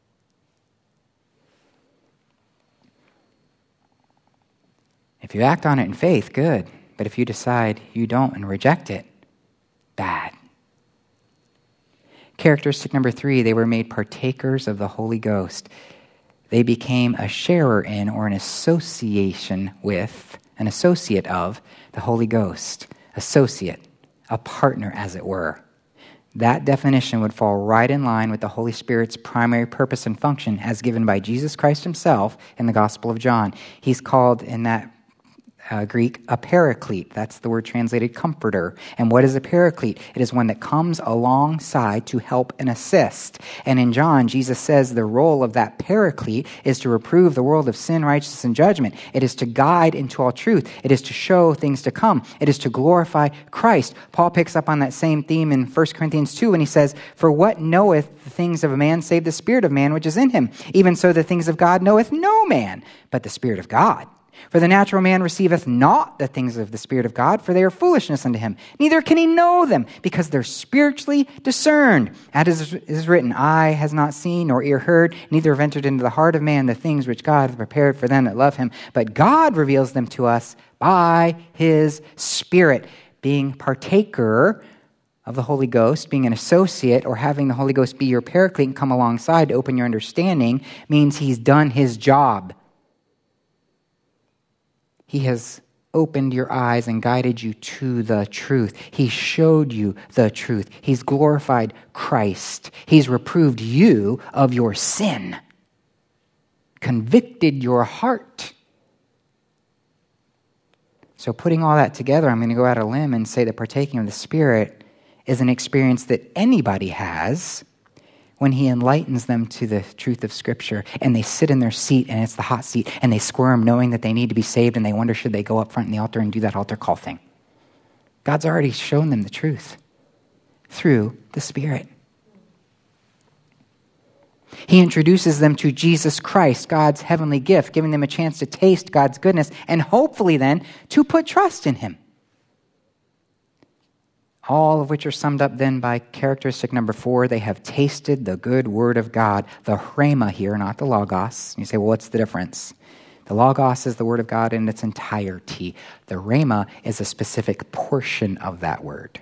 If you act on it in faith, good. But if you decide you don't and reject it, bad. Characteristic number three, they were made partakers of the Holy Ghost. They became a sharer in or an association with, an associate of the Holy Ghost. Associate, a partner as it were. That definition would fall right in line with the Holy Spirit's primary purpose and function as given by Jesus Christ himself in the Gospel of John. He's called in that Uh, Greek, a paraclete. That's the word translated comforter. And what is a paraclete? It is one that comes alongside to help and assist. And in John, Jesus says the role of that paraclete is to reprove the world of sin, righteousness, and judgment. It is to guide into all truth. It is to show things to come. It is to glorify Christ. Paul picks up on that same theme in First Corinthians two when he says, For what knoweth the things of a man save the spirit of man which is in him? Even so the things of God knoweth no man, but the Spirit of God. For the natural man receiveth not the things of the Spirit of God, for they are foolishness unto him. Neither can he know them, because they're spiritually discerned. As it is written, eye has not seen, nor ear heard, neither have entered into the heart of man the things which God hath prepared for them that love him. But God reveals them to us by his Spirit. Being partaker of the Holy Ghost, being an associate, or having the Holy Ghost be your paraclete and come alongside to open your understanding, means he's done his job. He has opened your eyes and guided you to the truth. He showed you the truth. He's glorified Christ. He's reproved you of your sin, convicted your heart. So putting all that together, I'm going to go out on a limb and say that partaking of the Spirit is an experience that anybody has when he enlightens them to the truth of Scripture, and they sit in their seat, and it's the hot seat, and they squirm knowing that they need to be saved, and they wonder, should they go up front in the altar and do that altar call thing? God's already shown them the truth through the Spirit. He introduces them to Jesus Christ, God's heavenly gift, giving them a chance to taste God's goodness, and hopefully then to put trust in him. all of which are summed up then by characteristic number four. They have tasted the good word of God. The rhema here, not the logos. You say, well, what's the difference? The logos is the word of God in its entirety. The rhema is a specific portion of that word.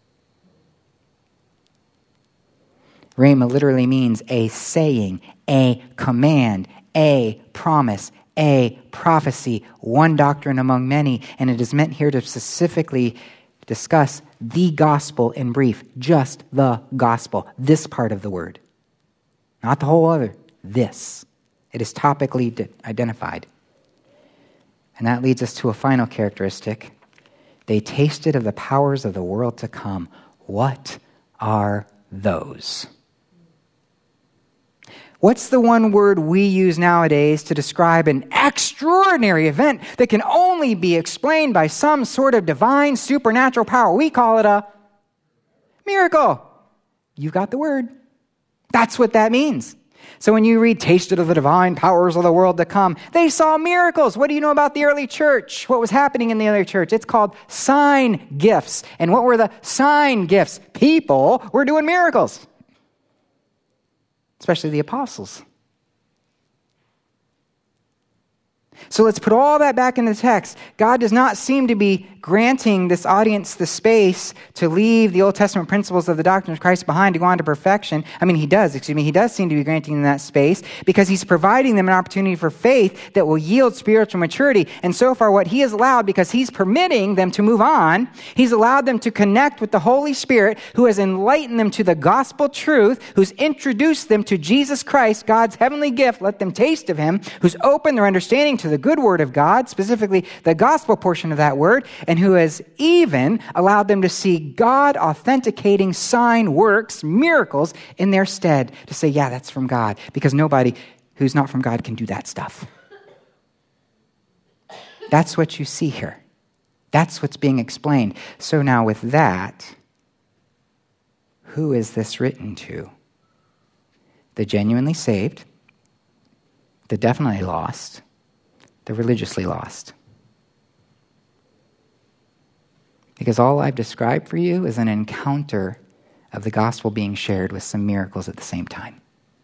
Rhema literally means a saying, a command, a promise, a prophecy, one doctrine among many, and it is meant here to specifically discuss the gospel in brief, just the gospel, this part of the word. Not the whole other, this. It is topically de- identified. And that leads us to a final characteristic. They tasted of the powers of the world to come. What are those? What's the one word we use nowadays to describe an extraordinary event that can only be explained by some sort of divine supernatural power? We call it a miracle. You got the word. That's what that means. So when you read, tasted of the divine powers of the world to come, they saw miracles. What do you know about the early church? What was happening in the early church? It's called sign gifts. And what were the sign gifts? People were doing miracles. Especially the apostles. So let's put all that back in the text. God does not seem to be granting this audience the space to leave the Old Testament principles of the doctrine of Christ behind to go on to perfection. I mean, he does, excuse me, he does seem to be granting them that space because he's providing them an opportunity for faith that will yield spiritual maturity. And so far, what he has allowed, because he's permitting them to move on, he's allowed them to connect with the Holy Spirit, who has enlightened them to the gospel truth, who's introduced them to Jesus Christ, God's heavenly gift, let them taste of him, who's opened their understanding to the good word of God, specifically the gospel portion of that word, and who has even allowed them to see God authenticating sign works, miracles in their stead to say, yeah, that's from God, because nobody who's not from God can do that stuff. That's what you see here. That's what's being explained. So now with that, who is this written to? The genuinely saved, the definitely lost, the religiously lost. Because all I've described for you is an encounter of the gospel being shared with some miracles at the same time.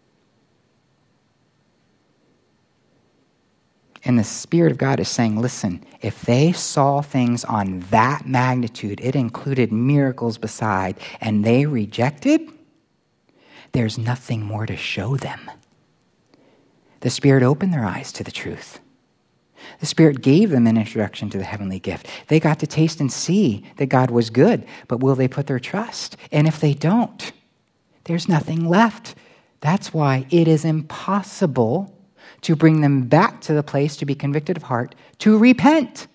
And the Spirit of God is saying, listen, if they saw things on that magnitude, it included miracles beside, and they rejected, there's nothing more to show them. The Spirit opened their eyes to the truth. The Spirit gave them an introduction to the heavenly gift. They got to taste and see that God was good, but will they put their trust? And if they don't, there's nothing left. That's why it is impossible to bring them back to the place to be convicted of heart, to repent.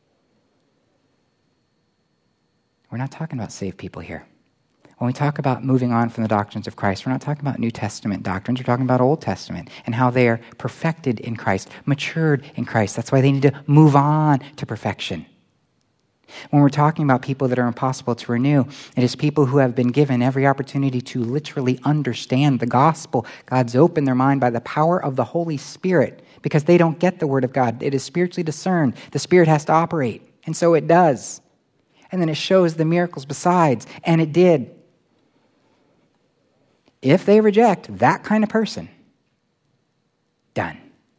We're not talking about saved people here. When we talk about moving on from the doctrines of Christ, we're not talking about New Testament doctrines. We're talking about Old Testament and how they are perfected in Christ, matured in Christ. That's why they need to move on to perfection. When we're talking about people that are impossible to renew, it is people who have been given every opportunity to literally understand the gospel. God's opened their mind by the power of the Holy Spirit because they don't get the word of God. It is spiritually discerned. The Spirit has to operate, and so it does. And then it shows the miracles besides, and it did. If they reject that kind of person, done.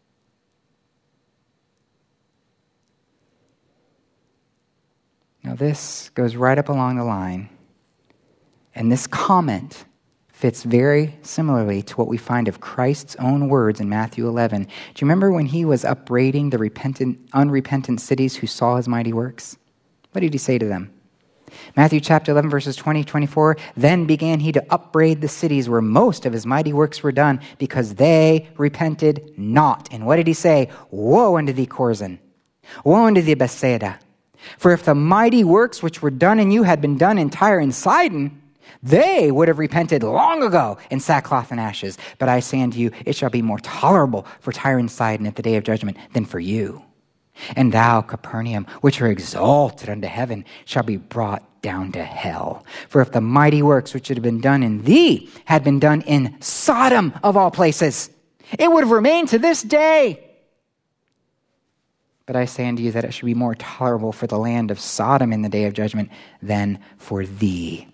Now this goes right up along the line, and this comment fits very similarly to what we find of Christ's own words in Matthew eleven. Do you remember when he was upbraiding the repentant, unrepentant cities who saw his mighty works? What did he say to them? Matthew chapter eleven, verses twenty to twenty-four, then began he to upbraid the cities where most of his mighty works were done, because they repented not. And what did he say? Woe unto thee, Chorazin! Woe unto thee, Bethsaida! For if the mighty works which were done in you had been done in Tyre and Sidon, they would have repented long ago in sackcloth and ashes. But I say unto you, it shall be more tolerable for Tyre and Sidon at the day of judgment than for you. And thou, Capernaum, which are exalted unto heaven, shall be brought down to hell. For if the mighty works which had been done in thee had been done in Sodom of all places, it would have remained to this day. but I say unto you that it should be more tolerable for the land of Sodom in the day of judgment than for thee.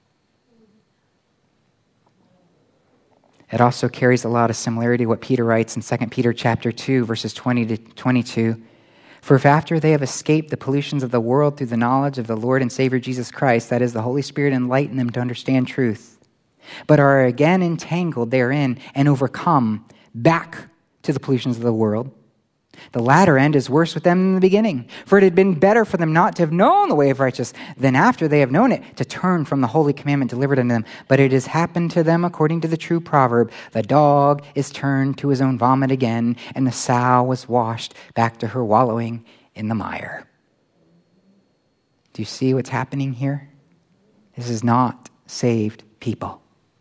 It also carries a lot of similarity to what Peter writes in Second Peter chapter two, verses twenty to twenty-two. For if after they have escaped the pollutions of the world through the knowledge of the Lord and Savior Jesus Christ, that is, the Holy Spirit enlighten them to understand truth, but are again entangled therein and overcome back to the pollutions of the world, the latter end is worse with them than the beginning. For it had been better for them not to have known the way of righteousness than after they have known it, to turn from the holy commandment delivered unto them. But it has happened to them according to the true proverb, the dog is turned to his own vomit again, and the sow was washed back to her wallowing in the mire. Do you see what's happening here? This is not saved people.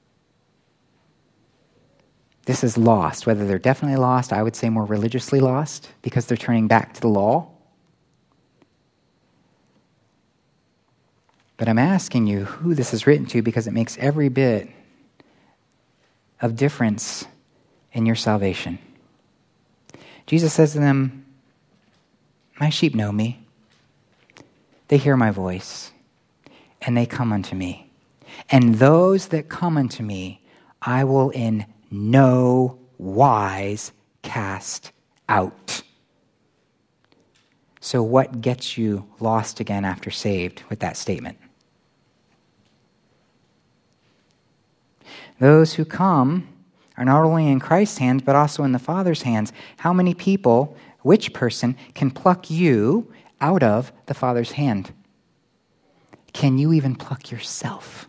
This is lost. Whether they're definitely lost, I would say more religiously lost, because they're turning back to the law. But I'm asking you who this is written to, because it makes every bit of difference in your salvation. Jesus says to them, my sheep know me. They hear my voice, and they come unto me. And those that come unto me, I will in no wise cast out. So what gets you lost again after saved with that statement? Those who come are not only in Christ's hands, but also in the Father's hands. How many people, which person, can pluck you out of the Father's hand? Can you even pluck yourself?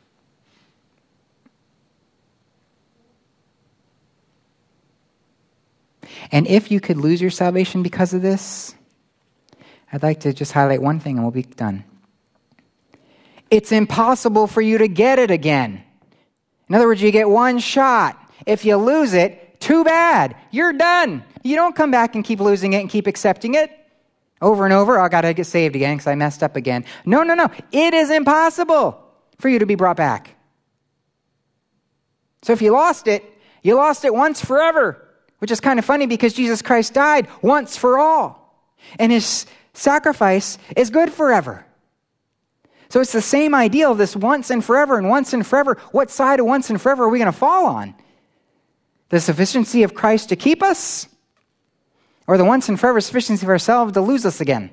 And if you could lose your salvation because of this, I'd like to just highlight one thing and we'll be done. It's impossible for you to get it again. In other words, you get one shot. If you lose it, too bad. You're done. You don't come back and keep losing it and keep accepting it over and over. Oh, I got to get saved again because I messed up again. No, no, no. It is impossible for you to be brought back. So if you lost it, you lost it once forever. Which is kind of funny because Jesus Christ died once for all. And his sacrifice is good forever. So it's the same idea of this once and forever and once and forever. What side of once and forever are we going to fall on? The sufficiency of Christ to keep us? Or the once and forever sufficiency of ourselves to lose us again?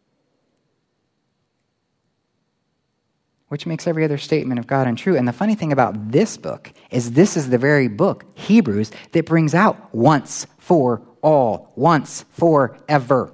Which makes every other statement of God untrue. And the funny thing about this book is this is the very book, Hebrews, that brings out once for all, once forever.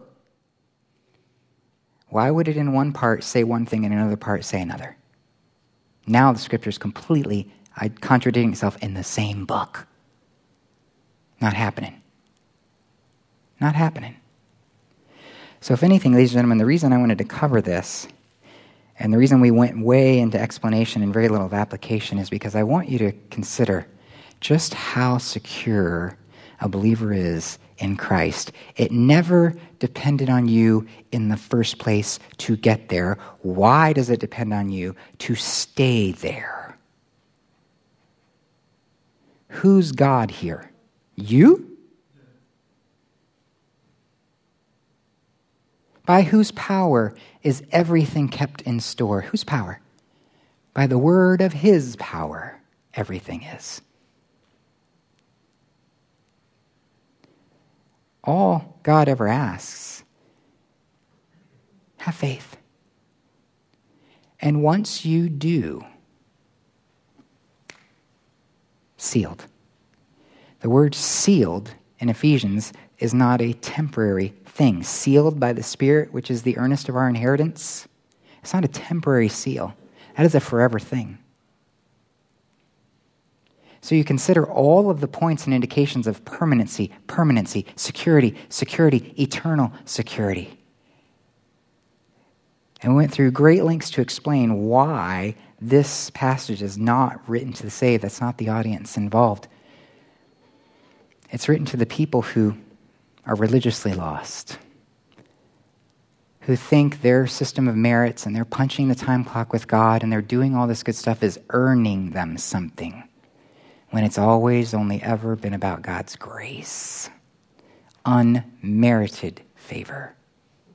Why would it in one part say one thing and in another part say another? Now the scripture is completely contradicting itself in the same book. Not happening. Not happening. So if anything, ladies and gentlemen, the reason I wanted to cover this, and the reason we went way into explanation and very little of application, is because I want you to consider just how secure a believer is in Christ. It never depended on you in the first place to get there. Why does it depend on you to stay there? Who's God here? You? By whose power is everything kept in store? Whose power? By the word of his power, everything is. All God ever asks, have faith. And once you do, sealed. The word sealed in Ephesians is not a temporary thing. Sealed by the Spirit, which is the earnest of our inheritance. It's not a temporary seal. That is a forever thing. So you consider all of the points and indications of permanency, permanency, security, security, eternal security. And we went through great lengths to explain why this passage is not written to the saved. That's not the audience involved. It's written to the people who are religiously lost, who think their system of merits and they're punching the time clock with God and they're doing all this good stuff is earning them something, when it's always only ever been about God's grace, unmerited favor.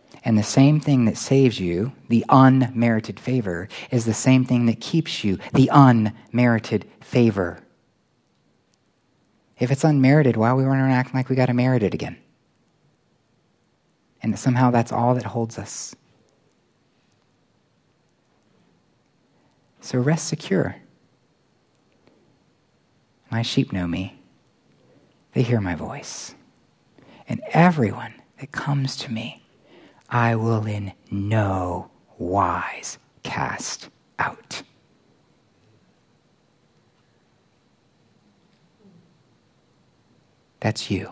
And the same thing that saves you, the unmerited favor, is the same thing that keeps you, the unmerited favor. If it's unmerited, why are we running around acting like we got to merit it again? And that somehow that's all that holds us. So rest secure. My sheep know me. They hear my voice. And everyone that comes to me, I will in no wise cast out. That's you.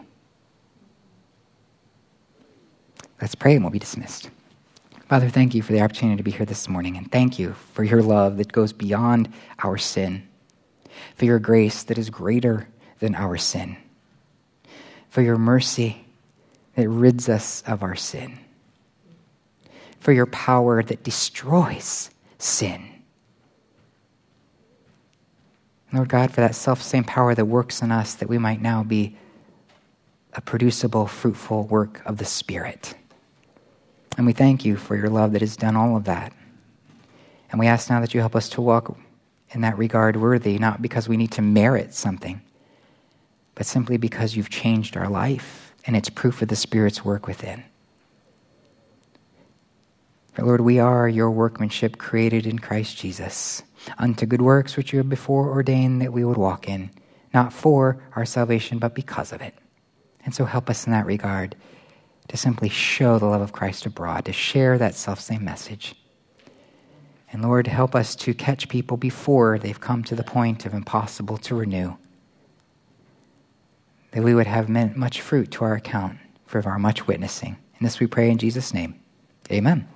Let's pray and we'll be dismissed. Father, thank you for the opportunity to be here this morning, and thank you for your love that goes beyond our sin, for your grace that is greater than our sin, for your mercy that rids us of our sin, for your power that destroys sin. Lord God, for that self-same power that works in us, that we might now be a producible, fruitful work of the Spirit. And we thank you for your love that has done all of that. And we ask now that you help us to walk in that regard worthy, not because we need to merit something, but simply because you've changed our life, and it's proof of the Spirit's work within. For Lord, we are your workmanship created in Christ Jesus, unto good works which you have before ordained that we would walk in, not for our salvation, but because of it. And so help us in that regard to simply show the love of Christ abroad, to share that selfsame message. And Lord, help us to catch people before they've come to the point of impossible to renew, that we would have much fruit to our account for our much witnessing. And this we pray in Jesus' name. Amen.